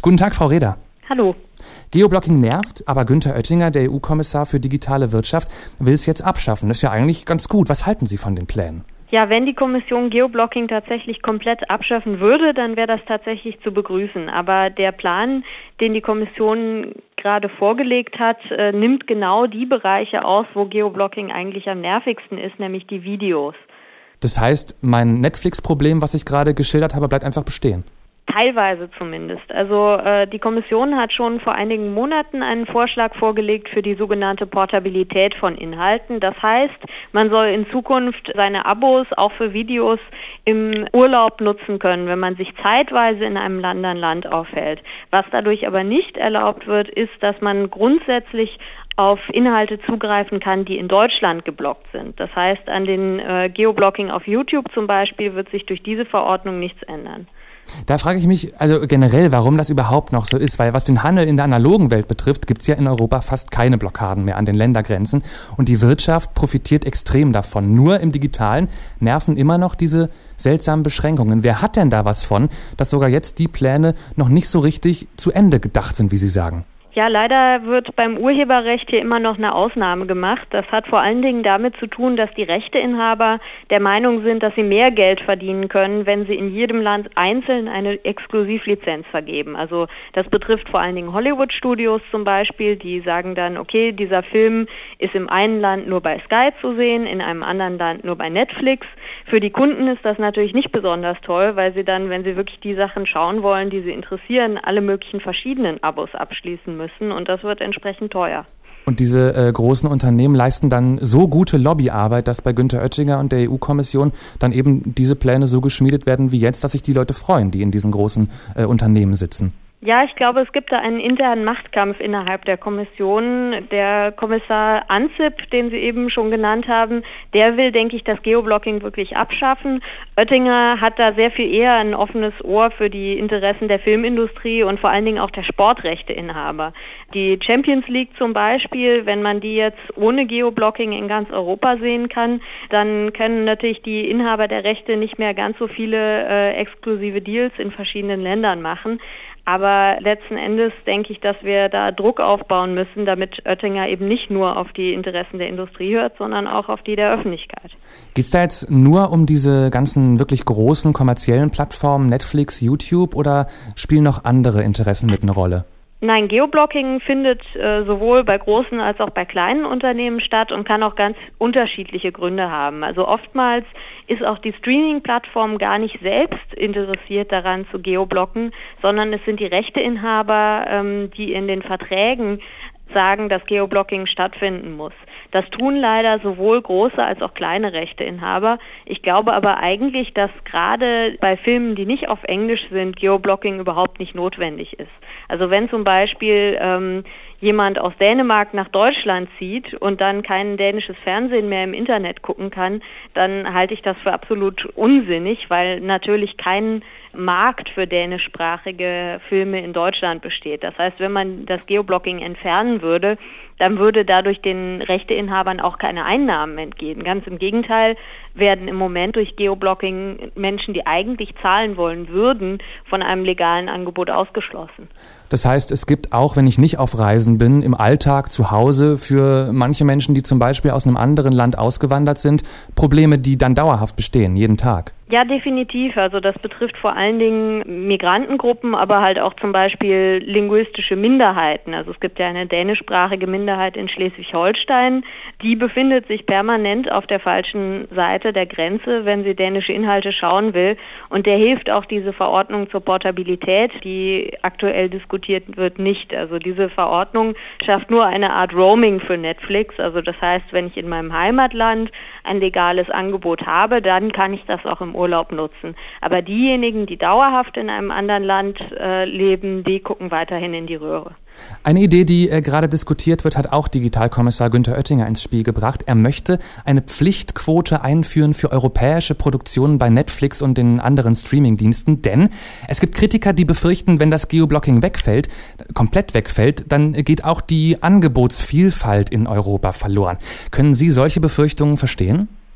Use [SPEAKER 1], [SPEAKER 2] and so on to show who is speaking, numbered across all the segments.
[SPEAKER 1] Guten Tag, Frau Reder.
[SPEAKER 2] Hallo.
[SPEAKER 1] Geoblocking nervt, aber Günther Oettinger, der EU-Kommissar für digitale Wirtschaft, will es jetzt abschaffen. Das ist ja eigentlich ganz gut. Was halten Sie von den Plänen?
[SPEAKER 2] Ja, wenn die Kommission Geoblocking tatsächlich komplett abschaffen würde, dann wäre das tatsächlich zu begrüßen. Aber der Plan, den die Kommission gerade vorgelegt hat, nimmt genau die Bereiche aus, wo Geoblocking eigentlich am nervigsten ist, nämlich die Videos.
[SPEAKER 1] Das heißt, mein Netflix-Problem, was ich gerade geschildert habe, bleibt einfach bestehen?
[SPEAKER 2] Teilweise zumindest. Also die Kommission hat schon vor einigen Monaten einen Vorschlag vorgelegt für die sogenannte Portabilität von Inhalten. Das heißt, man soll in Zukunft seine Abos auch für Videos im Urlaub nutzen können, wenn man sich zeitweise in einem anderen Land aufhält. Was dadurch aber nicht erlaubt wird, ist, dass man grundsätzlich auf Inhalte zugreifen kann, die in Deutschland geblockt sind. Das heißt, an den Geoblocking auf YouTube zum Beispiel wird sich durch diese Verordnung nichts ändern.
[SPEAKER 1] Da frage ich mich also generell, warum das überhaupt noch so ist, weil was den Handel in der analogen Welt betrifft, gibt es ja in Europa fast keine Blockaden mehr an den Ländergrenzen und die Wirtschaft profitiert extrem davon. Nur im Digitalen nerven immer noch diese seltsamen Beschränkungen. Wer hat denn da was von, dass sogar jetzt die Pläne noch nicht so richtig zu Ende gedacht sind, wie Sie sagen?
[SPEAKER 2] Ja, leider wird beim Urheberrecht hier immer noch eine Ausnahme gemacht. Das hat vor allen Dingen damit zu tun, dass die Rechteinhaber der Meinung sind, dass sie mehr Geld verdienen können, wenn sie in jedem Land einzeln eine Exklusivlizenz vergeben. Also das betrifft vor allen Dingen Hollywood-Studios zum Beispiel, die sagen dann, okay, dieser Film ist im einen Land nur bei Sky zu sehen, in einem anderen Land nur bei Netflix. Für die Kunden ist das natürlich nicht besonders toll, weil sie dann, wenn sie wirklich die Sachen schauen wollen, die sie interessieren, alle möglichen verschiedenen Abos abschließen müssen. Und das wird entsprechend teuer.
[SPEAKER 1] Und diese großen Unternehmen leisten dann so gute Lobbyarbeit, dass bei Günther Oettinger und der EU-Kommission dann eben diese Pläne so geschmiedet werden wie jetzt, dass sich die Leute freuen, die in diesen großen Unternehmen sitzen.
[SPEAKER 2] Ja, ich glaube, es gibt da einen internen Machtkampf innerhalb der Kommission. Der Kommissar Ansip, den Sie eben schon genannt haben, der will, denke ich, das Geoblocking wirklich abschaffen. Oettinger hat da sehr viel eher ein offenes Ohr für die Interessen der Filmindustrie und vor allen Dingen auch der Sportrechteinhaber. Die Champions League zum Beispiel, wenn man die jetzt ohne Geoblocking in ganz Europa sehen kann, dann können natürlich die Inhaber der Rechte nicht mehr ganz so viele exklusive Deals in verschiedenen Ländern machen. Aber letzten Endes denke ich, dass wir da Druck aufbauen müssen, damit Oettinger eben nicht nur auf die Interessen der Industrie hört, sondern auch auf die der Öffentlichkeit.
[SPEAKER 1] Geht es da jetzt nur um diese ganzen wirklich großen kommerziellen Plattformen, Netflix, YouTube, oder spielen noch andere Interessen mit eine Rolle?
[SPEAKER 2] Nein, Geoblocking findet sowohl bei großen als auch bei kleinen Unternehmen statt und kann auch ganz unterschiedliche Gründe haben. Also oftmals ist auch die Streaming-Plattform gar nicht selbst interessiert daran zu geoblocken, sondern es sind die Rechteinhaber, die in den Verträgen sagen, dass Geoblocking stattfinden muss. Das tun leider sowohl große als auch kleine Rechteinhaber. Ich glaube aber eigentlich, dass gerade bei Filmen, die nicht auf Englisch sind, Geoblocking überhaupt nicht notwendig ist. Also wenn zum Beispiel jemand aus Dänemark nach Deutschland zieht und dann kein dänisches Fernsehen mehr im Internet gucken kann, dann halte ich das für absolut unsinnig, weil natürlich kein Markt für dänischsprachige Filme in Deutschland besteht. Das heißt, wenn man das Geoblocking entfernen würde, dann würde dadurch den Rechteinhabern auch keine Einnahmen entgehen. Ganz im Gegenteil werden im Moment durch Geoblocking Menschen, die eigentlich zahlen wollen würden, von einem legalen Angebot ausgeschlossen.
[SPEAKER 1] Das heißt, es gibt auch, wenn ich nicht auf Reisen bin, im Alltag zu Hause für manche Menschen, die zum Beispiel aus einem anderen Land ausgewandert sind, Probleme, die dann dauerhaft bestehen, jeden Tag.
[SPEAKER 2] Ja, definitiv. Also das betrifft vor allen Dingen Migrantengruppen, aber halt auch zum Beispiel linguistische Minderheiten. Also es gibt ja eine dänischsprachige Minderheit in Schleswig-Holstein. Die befindet sich permanent auf der falschen Seite der Grenze, wenn sie dänische Inhalte schauen will. Und der hilft auch diese Verordnung zur Portabilität, die aktuell diskutiert wird, nicht. Also diese Verordnung schafft nur eine Art Roaming für Netflix. Also das heißt, wenn ich in meinem Heimatland ein legales Angebot habe, dann kann ich das auch im Urlaub nutzen. Aber diejenigen, die dauerhaft in einem anderen Land leben, die gucken weiterhin in die Röhre.
[SPEAKER 1] Eine Idee, die gerade diskutiert wird, hat auch Digitalkommissar Günther Oettinger ins Spiel gebracht. Er möchte eine Pflichtquote einführen für europäische Produktionen bei Netflix und den anderen Streamingdiensten, denn es gibt Kritiker, die befürchten, wenn das Geoblocking wegfällt, komplett wegfällt, dann geht auch die Angebotsvielfalt in Europa verloren. Können Sie solche Befürchtungen verstehen?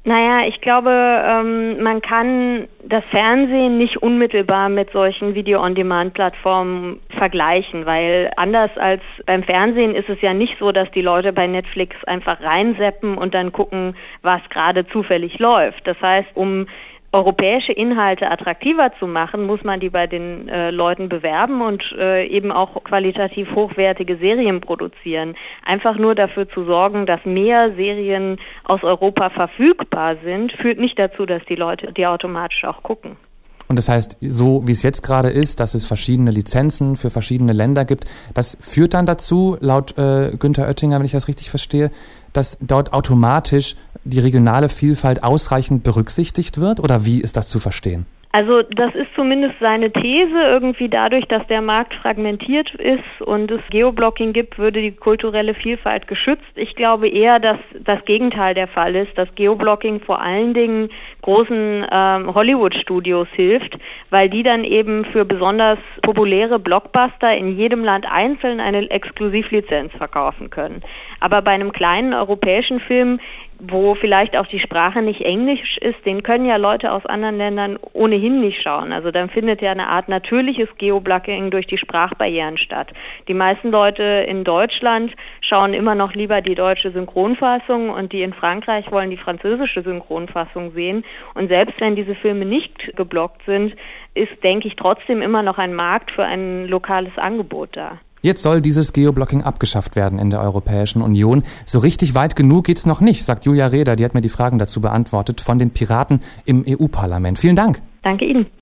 [SPEAKER 2] Naja, ich glaube, man kann das Fernsehen nicht unmittelbar mit solchen Video-on-Demand-Plattformen vergleichen, weil anders als beim Fernsehen ist es ja nicht so, dass die Leute bei Netflix einfach reinseppen und dann gucken, was gerade zufällig läuft. Das heißt, um europäische Inhalte attraktiver zu machen, muss man die bei den Leuten bewerben und eben auch qualitativ hochwertige Serien produzieren. Einfach nur dafür zu sorgen, dass mehr Serien aus Europa verfügbar sind, führt nicht dazu, dass die Leute die automatisch auch gucken.
[SPEAKER 1] Und das heißt, so wie es jetzt gerade ist, dass es verschiedene Lizenzen für verschiedene Länder gibt, das führt dann dazu, laut Günther Oettinger, wenn ich das richtig verstehe, dass dort automatisch die regionale Vielfalt ausreichend berücksichtigt wird? Oder wie ist das zu verstehen?
[SPEAKER 2] Also das ist zumindest seine These. Irgendwie dadurch, dass der Markt fragmentiert ist und es Geoblocking gibt, würde die kulturelle Vielfalt geschützt. Ich glaube eher, dass das Gegenteil der Fall ist, dass Geoblocking vor allen Dingen großen Hollywood-Studios hilft, weil die dann eben für besonders populäre Blockbuster in jedem Land einzeln eine Exklusivlizenz verkaufen können. Aber bei einem kleinen europäischen Film, wo vielleicht auch die Sprache nicht Englisch ist, den können ja Leute aus anderen Ländern ohnehin nicht schauen. Also dann findet ja eine Art natürliches Geoblocking durch die Sprachbarrieren statt. Die meisten Leute in Deutschland schauen immer noch lieber die deutsche Synchronfassung und die in Frankreich wollen die französische Synchronfassung sehen. Und selbst wenn diese Filme nicht geblockt sind, ist, denke ich, trotzdem immer noch ein Markt für ein lokales Angebot da.
[SPEAKER 1] Jetzt soll dieses Geoblocking abgeschafft werden in der Europäischen Union. So richtig weit genug geht's noch nicht, sagt Julia Rehder, die hat mir die Fragen dazu beantwortet, von den Piraten im EU-Parlament. Vielen Dank.
[SPEAKER 2] Danke Ihnen.